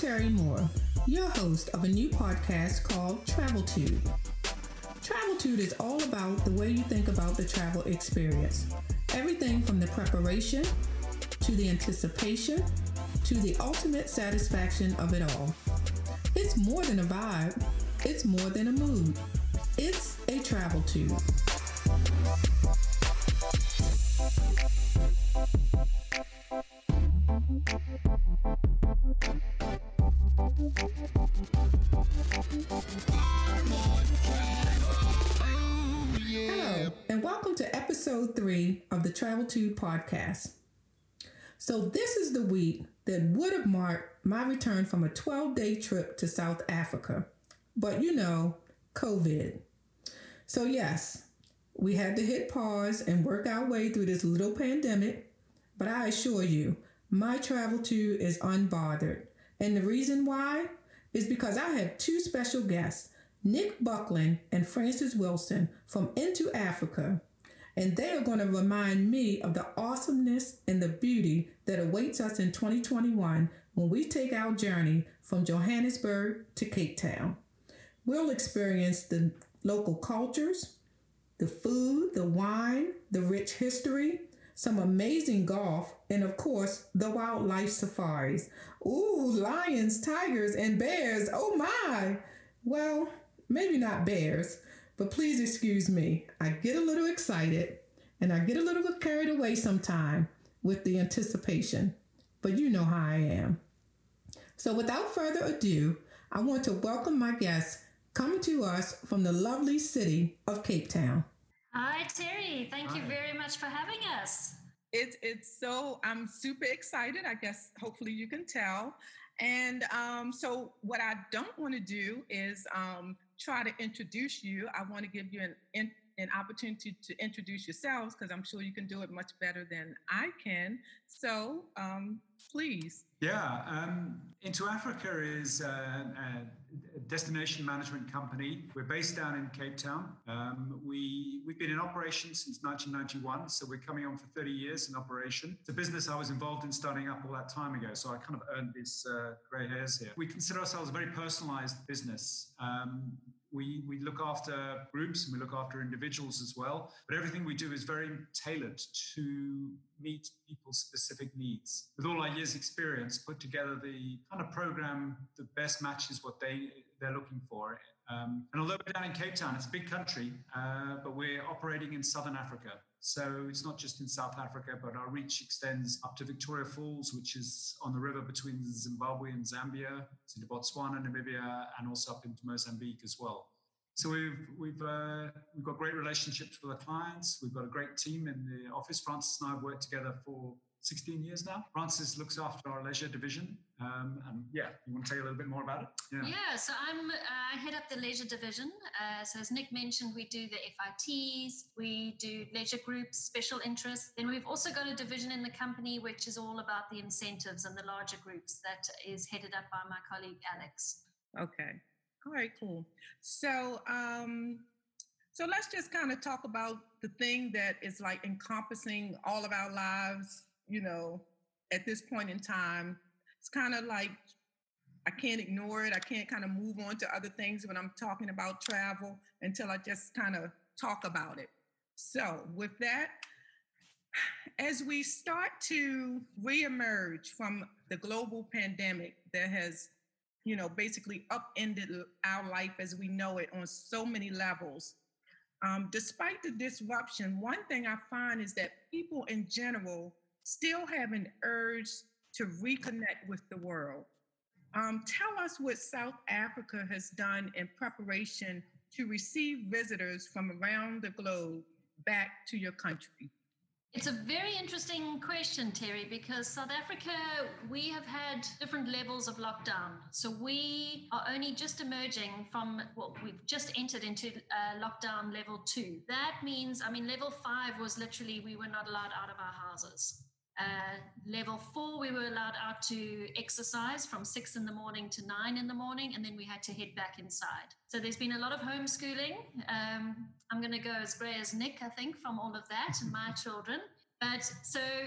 Terry Moore, your host of a new podcast called Traveltude. Traveltude is all about the way you think about the travel experience. Everything from the preparation, to the anticipation, to the ultimate satisfaction of it all. It's more than a vibe, it's more than a mood. It's a Traveltude. Hello, and welcome to episode 3 of the Traveltude podcast. So this is the week that would have marked my return from a 12-day trip to South Africa. But you know, COVID. So yes, we had to hit pause and work our way through this little pandemic. But I assure you, my Traveltude is unbothered. And the reason why is because I have 2 special guests, Nick Buckland and Francis Wilson from Into Africa. And they are going to remind me of the awesomeness and the beauty that awaits us in 2021 when we take our journey from Johannesburg to Cape Town. We'll experience the local cultures, the food, the wine, the rich history, some amazing golf, and of course, the wildlife safaris. Ooh, lions, tigers, and bears. Oh my! Well, maybe not bears, but please excuse me. I get a little excited and I get a little carried away sometime with the anticipation, but you know how I am. So without further ado, I want to welcome my guests coming to us from the lovely city of Cape Town. Hi, Terry. Thank you very much for having us. I'm super excited. I guess hopefully you can tell. And so what I don't want to do is try to introduce you. I want to give you an opportunity to introduce yourselves because I'm sure you can do it much better than I can. So please. Yeah, Into Africa is a destination management company. We're based down in Cape Town. We've been in operation since 1991, so we're coming on for 30 years in operation. It's a business I was involved in starting up all that time ago, so I kind of earned these grey hairs here. We consider ourselves a very personalized business. We look after groups and we look after individuals as well, but everything we do is very tailored to meet people's specific needs. With all our years' experience, put together the kind of program that best matches what they're looking for. And although we're down in Cape Town, it's a big country, but we're operating in Southern Africa. So it's not just in South Africa, but our reach extends up to Victoria Falls, which is on the river between Zimbabwe and Zambia, to Botswana, Namibia, and also up into Mozambique as well. So we've got great relationships with our clients. We've got a great team in the office. Francis and I have worked together for 16 years now. Francis looks after our leisure division. And yeah, you want to tell you a little bit more about it? Yeah, so I head up the leisure division. So as Nick mentioned, we do the FITs, we do leisure groups, special interests. Then we've also got a division in the company which is all about the incentives and the larger groups that is headed up by my colleague, Alex. Okay. All right, cool. So let's just kind of talk about the thing that is like encompassing all of our lives, you know, at this point in time. It's kind of like I can't ignore it. I can't kind of move on to other things when I'm talking about travel until I just kind of talk about it. So with that, as we start to reemerge from the global pandemic that has, you know, basically upended our life as we know it on so many levels. Despite the disruption, one thing I find is that people in general still have an urge to reconnect with the world. Tell us what South Africa has done in preparation to receive visitors from around the globe back to your country. It's a very interesting question, Terry, because South Africa, we have had different levels of lockdown. So we are only just emerging from we've just entered into lockdown level 2. That means, level 5 was literally we were not allowed out of our houses. Level 4, we were allowed out to exercise from 6 in the morning to 9 in the morning, and then we had to head back inside. So there's been a lot of homeschooling. I'm going to go as grey as Nick, I think, from all of that and my children. But so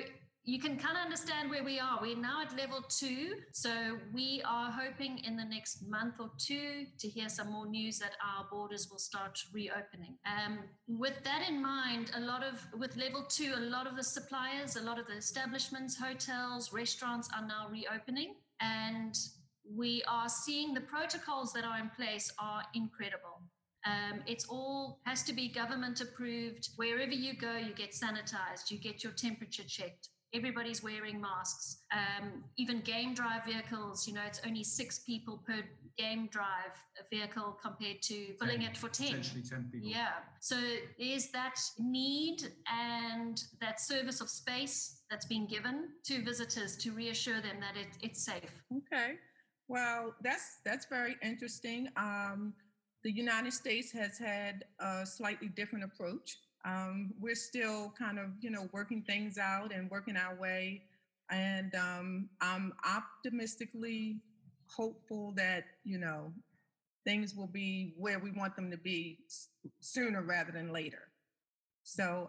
you can kind of understand where we are. We're now at level 2. So we are hoping in the next month or 2 to hear some more news that our borders will start reopening. With that in mind, with level 2, a lot of the suppliers, a lot of the establishments, hotels, restaurants are now reopening. And we are seeing the protocols that are in place are incredible. It's all has to be government approved. Wherever you go, you get sanitized, you get your temperature checked. Everybody's wearing masks. Even game drive vehicles, it's only 6 people per game drive vehicle compared to filling it for 10. Essentially 10 people. Yeah. So there's that need and that service of space that's been given to visitors to reassure them that it's safe. Okay. Well, that's very interesting. The United States has had a slightly different approach. We're still kind of, working things out and working our way. And I'm optimistically hopeful that, things will be where we want them to be sooner rather than later. So,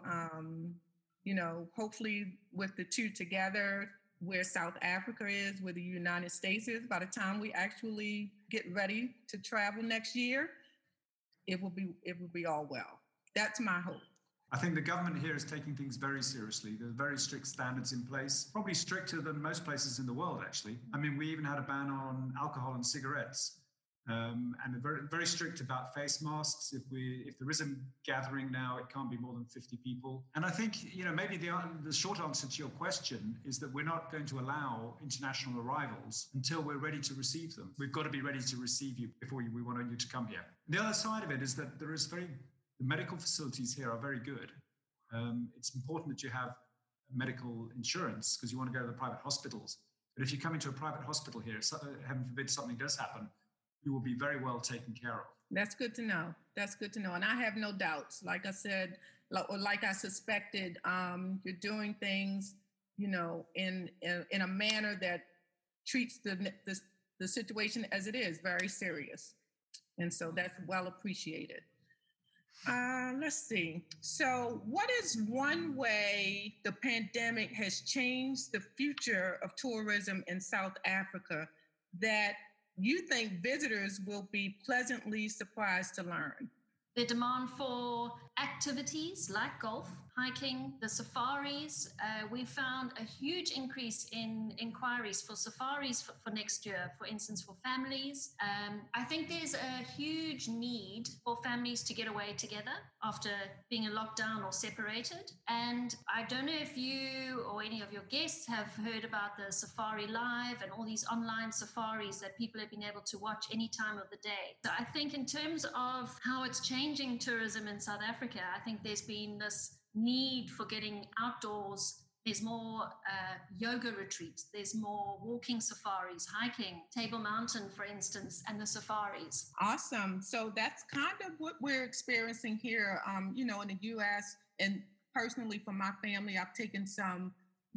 hopefully with the two together, where South Africa is, where the United States is, by the time we actually get ready to travel next year, it will be all well. That's my hope. I think the government here is taking things very seriously. There are very strict standards in place, probably stricter than most places in the world, actually. I mean, we even had a ban on alcohol and cigarettes, and very, very strict about face masks. If there is a gathering now, it can't be more than 50 people. And I think, maybe the short answer to your question is that we're not going to allow international arrivals until we're ready to receive them. We've got to be ready to receive you before we want you to come here. The other side of it is that the medical facilities here are very good. It's important that you have medical insurance because you want to go to the private hospitals. But if you come into a private hospital here, heaven forbid something does happen, you will be very well taken care of. That's good to know. And I have no doubts. Like I said, like I suspected, you're doing things, in a manner that treats the situation as it is, very serious. And so that's well appreciated. Let's see. So what is one way the pandemic has changed the future of tourism in South Africa that you think visitors will be pleasantly surprised to learn? The demand for activities like golf, hiking, the safaris. We found a huge increase in inquiries for safaris for next year, for instance, for families. I think there's a huge need for families to get away together after being in lockdown or separated. And I don't know if you or any of your guests have heard about the Safari Live and all these online safaris that people have been able to watch any time of the day. So I think in terms of how it's changing tourism in South Africa, I think there's been this need for getting outdoors. There's more yoga retreats. There's more walking safaris, hiking, Table Mountain, for instance, and the safaris. Awesome. So that's kind of what we're experiencing here, in the U.S. And personally, for my family, I've taken some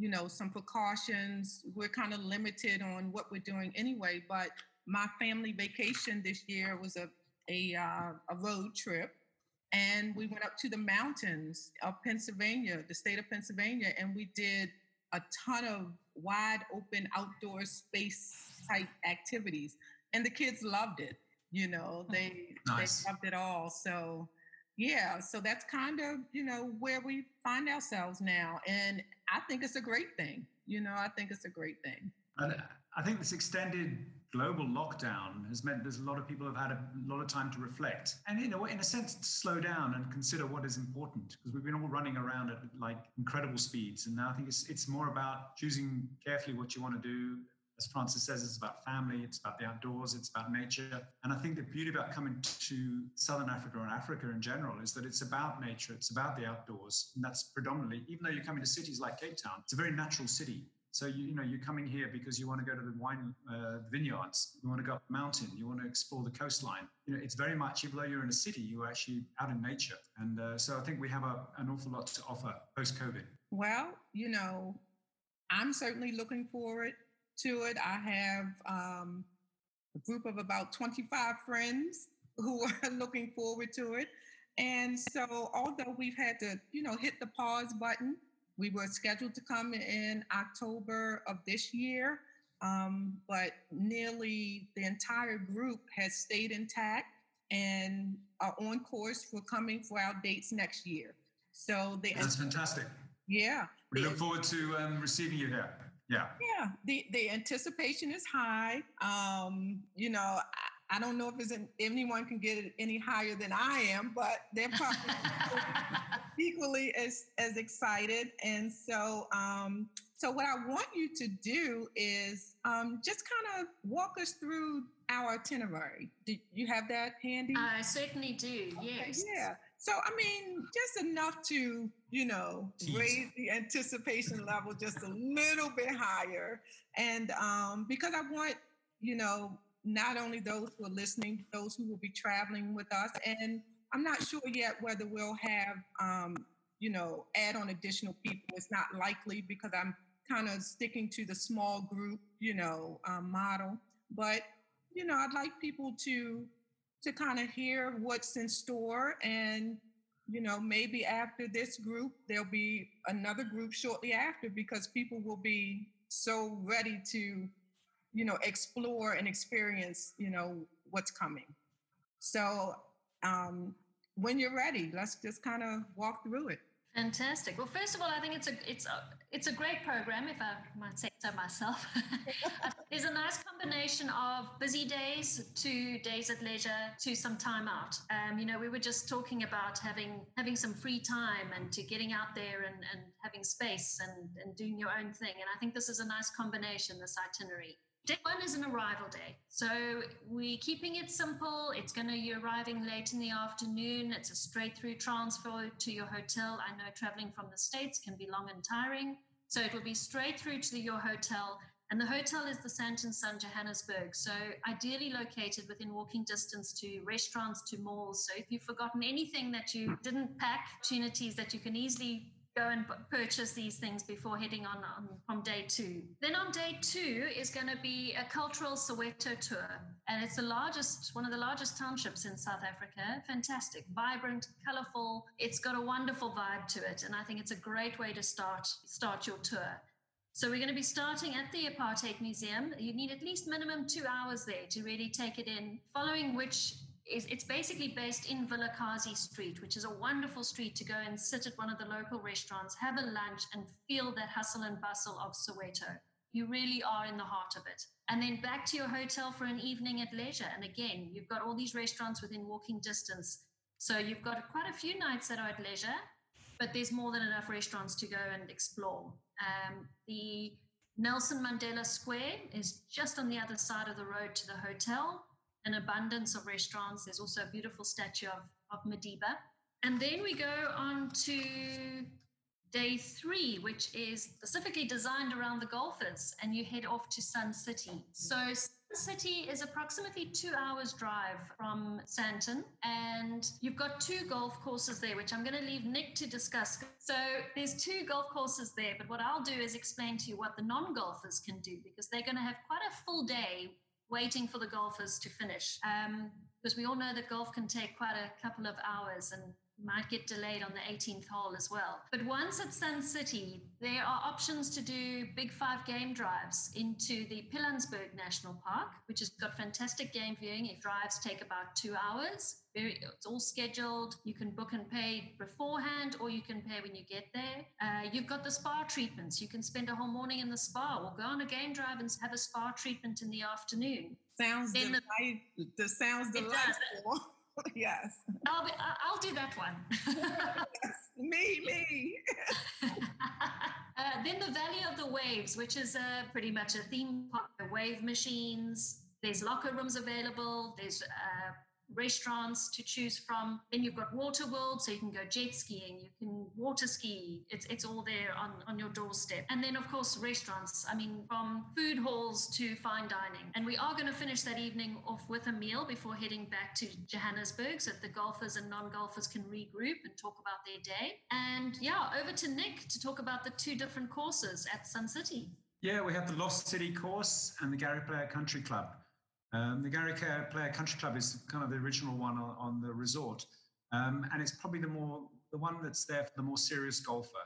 precautions. We're kind of limited on what we're doing anyway. But my family vacation this year was a road trip. And we went up to the mountains of Pennsylvania, the state of Pennsylvania, and we did a ton of wide open outdoor space type activities. And the kids loved it. They loved it all. So, yeah, so that's kind of, where we find ourselves now. And I think it's a great thing. I think it's a great thing. I think this extended global lockdown has meant there's a lot of people have had a lot of time to reflect and, in a sense, to slow down and consider what is important, because we've been all running around at like incredible speeds. And now I think it's more about choosing carefully what you want to do. As Frances says, it's about family, it's about the outdoors, it's about nature. And I think the beauty about coming to Southern Africa or Africa in general is that it's about nature, it's about the outdoors. And that's predominantly, even though you're coming to cities like Cape Town, it's a very natural city. So, you're coming here because you want to go to the wine vineyards, you want to go up the mountain, you want to explore the coastline. It's very much, even though you're in a city, you're actually out in nature. And so I think we have an awful lot to offer post-COVID. Well, I'm certainly looking forward to it. I have a group of about 25 friends who are looking forward to it. And so although we've had to, hit the pause button, We were scheduled to come in October of this year, but nearly the entire group has stayed intact and are on course for coming for our dates next year. So that's fantastic. Yeah. We look forward to receiving you here. Yeah. Yeah. The anticipation is high. You know, I don't know if anyone can get it any higher than I am, but they're probably equally as excited. And so, so what I want you to do is just kind of walk us through our itinerary. Do you have that handy? I certainly do. Yes. Yeah. So, I mean, just enough to, you know, raise the anticipation level just a little bit higher. And because I want, you know, not only those who are listening, those who will be traveling with us. And I'm not sure yet whether we'll have, you know, add on additional people. It's not likely because I'm kind of sticking to the small group, you know, model. But, you know, I'd like people to kind of hear what's in store. And, you know, maybe after this group, there'll be another group shortly after because people will be so ready to, you know, explore and experience, you know, what's coming. So when you're ready, let's just kind of walk through it. Fantastic. Well, first of all, I think it's a great program, if I might say so myself. There's a nice combination of busy days to days at leisure to some time out. You know, we were just talking about having some free time and to getting out there and having space and doing your own thing. And I think this is a nice combination, this itinerary. Day one is an arrival day. So we're keeping it simple. You're arriving late in the afternoon. It's a straight through transfer to your hotel. I know traveling from the States can be long and tiring. So it will be straight through to your hotel. And the hotel is the Sandton Sun Johannesburg. So ideally located within walking distance to restaurants, to malls. So if you've forgotten anything that you didn't pack, opportunities that you can easily go and purchase these things before heading on from day two. Then on day two is going to be a cultural Soweto tour. And it's one of the largest townships in South Africa. Fantastic, vibrant, colorful. It's got a wonderful vibe to it. And I think it's a great way to start your tour. So we're going to be starting at the Apartheid Museum. You need at least minimum 2 hours there to really take it in, following which it's basically based in Vilakazi Street, which is a wonderful street to go and sit at one of the local restaurants, have a lunch and feel that hustle and bustle of Soweto. You really are in the heart of it. And then back to your hotel for an evening at leisure. And again, you've got all these restaurants within walking distance. So you've got quite a few nights that are at leisure, but there's more than enough restaurants to go and explore. The Nelson Mandela Square is just on the other side of the road to the hotel. An abundance of restaurants. There's also a beautiful statue of Madiba. And then we go on to day 3, which is specifically designed around the golfers, and you head off to Sun City. So Sun City is approximately 2 hours drive from Sandton, and you've got 2 golf courses there, which I'm going to leave Nick to discuss. So there's 2 golf courses there, but what I'll do is explain to you what the non-golfers can do, because they're going to have quite a full day waiting for the golfers to finish. Because we all know that golf can take quite a couple of hours and might get delayed on the 18th hole as well. But once at Sun City, there are options to do big 5 game drives into the Pilanesberg National Park, which has got fantastic game viewing. It drives take about 2 hours. It's all scheduled. You can book and pay beforehand, or you can pay when you get there. You've got the spa treatments. You can spend a whole morning in the spa, or go on a game drive and have a spa treatment in the afternoon. Sounds delightful. Yes. I'll do that one. Yes. Me. Then the Valley of the Waves, which is pretty much a theme park. Wave machines. There's locker rooms available. There's restaurants to choose from. Then you've got Water World, so you can go jet skiing, you can water ski. It's all there on your doorstep. And then, of course, restaurants. I mean, from food halls to fine dining. And we are going to finish that evening off with a meal before heading back to Johannesburg, so that the golfers and non-golfers can regroup and talk about their day. And over to Nick to talk about the 2 different courses at Sun City. Yeah, we have the Lost City course and the Gary Player Country Club. The Gary Player Country Club is kind of the original one on the resort, and it's probably the one that's there for the more serious golfer.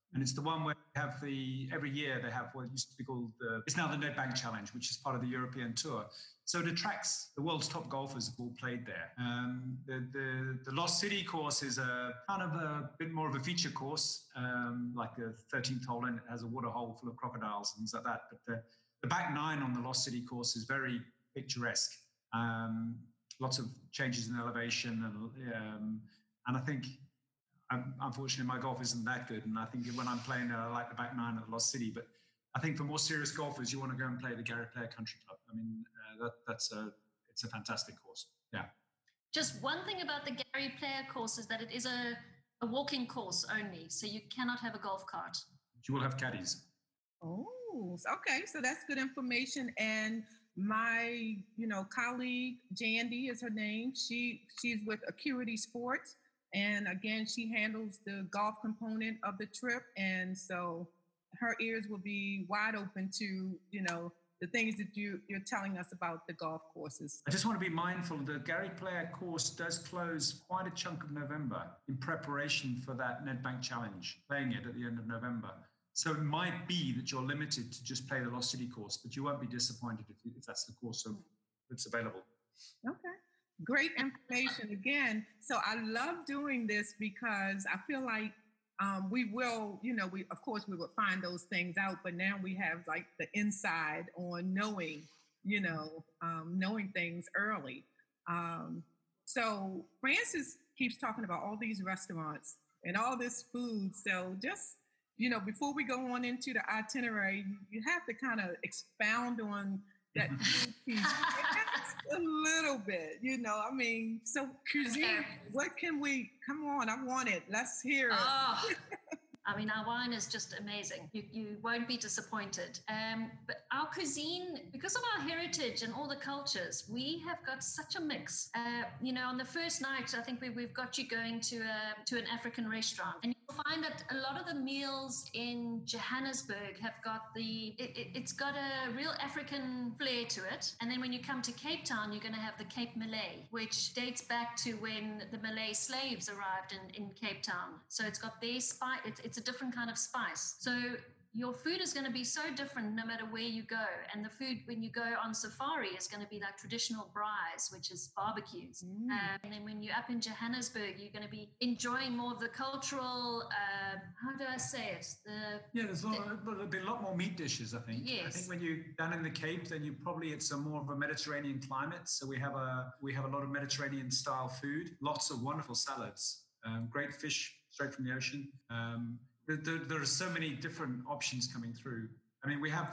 And it's the one where they have every year they have what used to be called it's now the Nedbank Challenge, which is part of the European Tour. So it attracts the world's top golfers have all played there. The Lost City course is a kind of a bit more of a feature course, like the 13th hole, and it has a water hole full of crocodiles and things like that. But the back nine on the Lost City course is very picturesque. Lots of changes in elevation, and I think, unfortunately, my golf isn't that good. And I think when I'm playing, I like the back nine at the Lost City. But I think for more serious golfers, you want to go and play the Gary Player Country Club. I mean, it's a fantastic course. Yeah. Just one thing about the Gary Player course is that it is a walking course only, so you cannot have a golf cart. You will have caddies. Oh, okay. So that's good information. And my, colleague Jandy is her name. She's with Acuity Sports, and again, she handles the golf component of the trip, and so her ears will be wide open to, the things that you're telling us about the golf courses. I just want to be mindful the Gary Player course does close quite a chunk of November in preparation for that Nedbank Challenge, playing it at the end of November. So it might be that you're limited to just play the Lost City course, but you won't be disappointed if that's the course that's available. Okay. Great information again. So I love doing this because I feel like we will, of course we would find those things out, but now we have like the inside on knowing, knowing things early. So Francis keeps talking about all these restaurants and all this food. So just, before we go on into the itinerary, you have to kind of expound on that food piece a little bit, so cuisine, what can we, come on, I want it, let's hear it. Oh, I mean, our wine is just amazing. You won't be disappointed. But our cuisine, because of our heritage and all the cultures, we have got such a mix. On the first night, I think we've got you going to an African restaurant, and you'll find that a lot of the meals in Johannesburg have got it's got a real African flair to it. And then when you come to Cape Town, you're going to have the Cape Malay, which dates back to when the Malay slaves arrived in Cape Town. So it's got their spice. It's a different kind of spice. So your food is going to be so different no matter where you go. And the food, when you go on safari, is going to be like traditional braais, which is barbecues. And then when you're up in Johannesburg, you're going to be enjoying more of the cultural, how do I say it? There'll be a lot more meat dishes, I think. Yes. I think when you're down in the Cape, then it's a more of a Mediterranean climate. So we have a lot of Mediterranean style food, lots of wonderful salads, great fish straight from the ocean. There are so many different options coming through. I mean, we have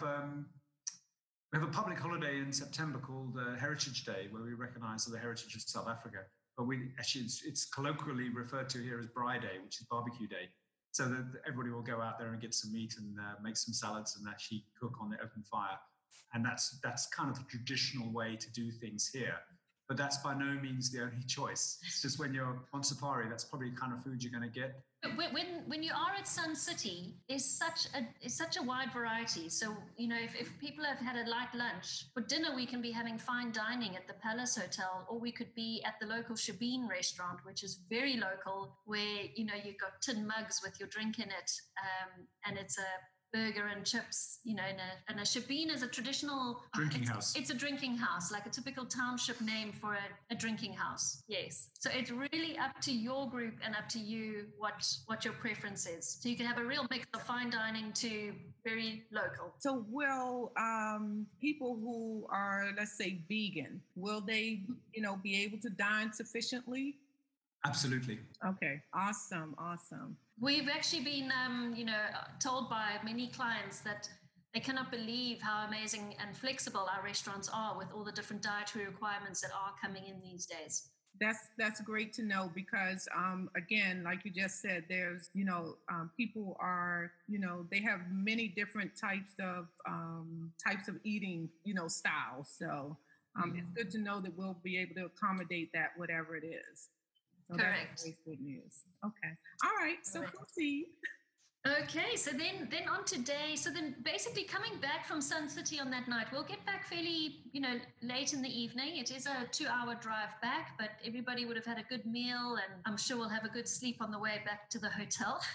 a public holiday in September called Heritage Day, where we recognise the heritage of South Africa. But it's colloquially referred to here as Braai Day, which is barbecue day. So that everybody will go out there and get some meat and make some salads and actually cook on the open fire. And that's kind of the traditional way to do things here. But that's by no means the only choice. It's just when you're on safari, that's probably the kind of food you're going to get. When you are at Sun City, there's such a wide variety. So, if people have had a light lunch, for dinner we can be having fine dining at the Palace Hotel, or we could be at the local Shebeen restaurant, which is very local, where, you've got tin mugs with your drink in it, and it's a burger and chips, and a Shebeen is a traditional drinking house. It's a drinking house, like a typical township name for a drinking house. Yes. So it's really up to your group and up to you what your preference is. So you can have a real mix of fine dining to very local. So will people who are, let's say, vegan, will they, be able to dine sufficiently? Absolutely. Okay. Awesome. We've actually been, told by many clients that they cannot believe how amazing and flexible our restaurants are with all the different dietary requirements that are coming in these days. That's great to know because, again, like you just said, there's, people are, they have many different types of eating, styles. So it's good to know that we'll be able to accommodate that, whatever it is. So correct. That's good news. Okay. All right. So proceed. Okay. So then on today. So then basically coming back from Sun City on that night, we'll get back fairly, late in the evening. It is a 2-hour drive back, but everybody would have had a good meal and I'm sure we'll have a good sleep on the way back to the hotel.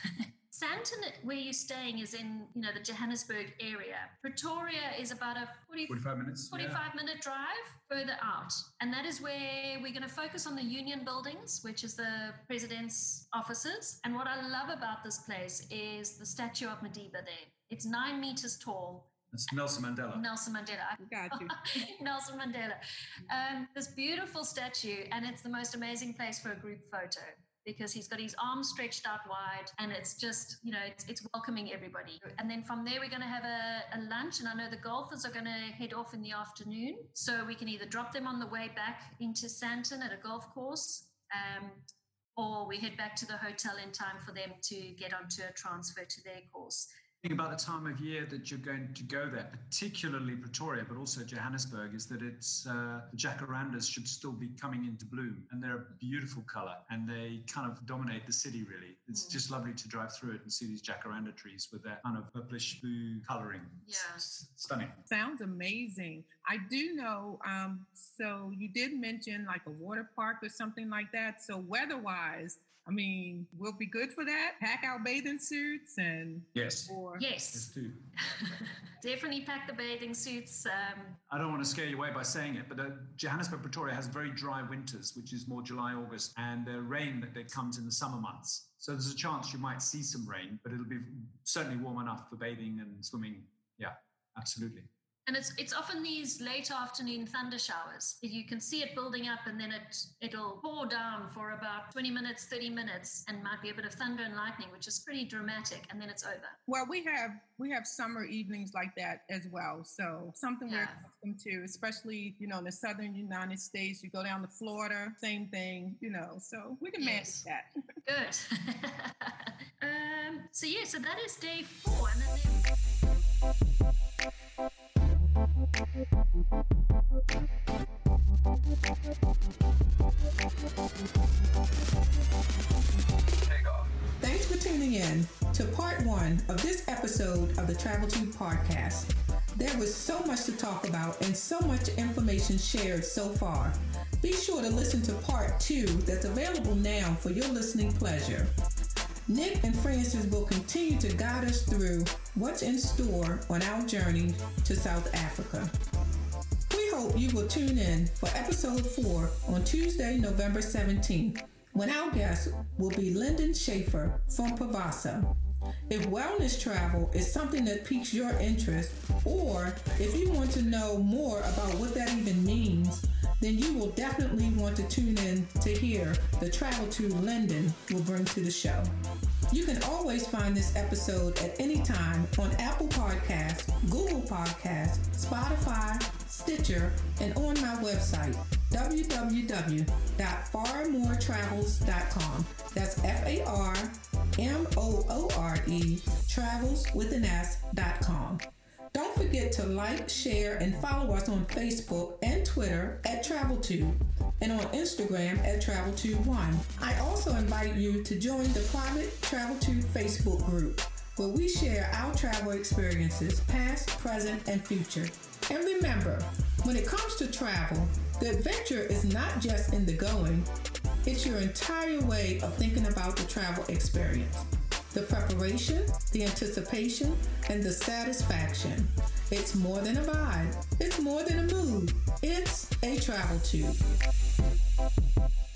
Sandton, where you're staying, is in, the Johannesburg area. Pretoria is about a 45 minutes. 45-minute drive further out. And that is where we're going to focus on the Union Buildings, which is the president's offices. And what I love about this place is the statue of Madiba there. It's 9 meters tall. That's Nelson Mandela. Nelson Mandela. Got you. Nelson Mandela. This beautiful statue, and it's the most amazing place for a group photo because he's got his arms stretched out wide, and it's just, it's welcoming everybody. And then from there, we're going to have a lunch, and I know the golfers are going to head off in the afternoon, so we can either drop them on the way back into Sandton at a golf course, or we head back to the hotel in time for them to get onto a transfer to their course. About the time of year that you're going to go there, particularly Pretoria, but also Johannesburg, is that it's the jacarandas should still be coming into bloom, and they're a beautiful color, and they kind of dominate the city, really. It's just lovely to drive through it and see these jacaranda trees with that kind of purplish blue coloring. Yeah. It's stunning. Sounds amazing. I do know, so you did mention like a water park or something like that. So weather-wise, I mean, we'll be good for that. Pack our bathing suits and... Yes. Yes. Too. Definitely pack the bathing suits. I don't want to scare you away by saying it, but Johannesburg, Pretoria has very dry winters, which is more July, August, and the rain that comes in the summer months. So there's a chance you might see some rain, but it'll be certainly warm enough for bathing and swimming. Yeah, absolutely. And it's often these late afternoon thunder showers. You can see it building up, and then it'll pour down for about 20 minutes, 30 minutes, and might be a bit of thunder and lightning, which is pretty dramatic, and then it's over. Well, we have summer evenings like that as well. So something we're accustomed to, especially, in the southern United States. You go down to Florida, same thing, so we can manage that. Good. So that is day 4. And then Thanks for tuning in to part 1 of this episode of the Travel Tube podcast. There was so much to talk about and so much information shared so far. Be sure to listen to part 2 that's available now for your listening pleasure. Nick and Francis will continue to guide us through what's in store on our journey to South Africa. We hope you will tune in for episode 4 on Tuesday, November 17th, when our guest will be Lyndon Schaefer from Pavasa. If wellness travel is something that piques your interest, or if you want to know more about what that even means, then you will definitely want to tune in to hear the travel to Lyndon will bring to the show. You can always find this episode at any time on Apple Podcasts, Google Podcasts, Spotify, Stitcher, and on my website, www.farmoretravels.com. That's FARMOORE, travels with an S.com. Don't forget to like, share, and follow us on Facebook and Twitter at TravelTube, and on Instagram at TravelTube1. I also invite you to join the private TravelTube Facebook group, where we share our travel experiences, past, present, and future. And remember, when it comes to travel, the adventure is not just in the going, it's your entire way of thinking about the travel experience. The preparation, the anticipation, and the satisfaction. It's more than a vibe. It's more than a mood. It's a travel tube.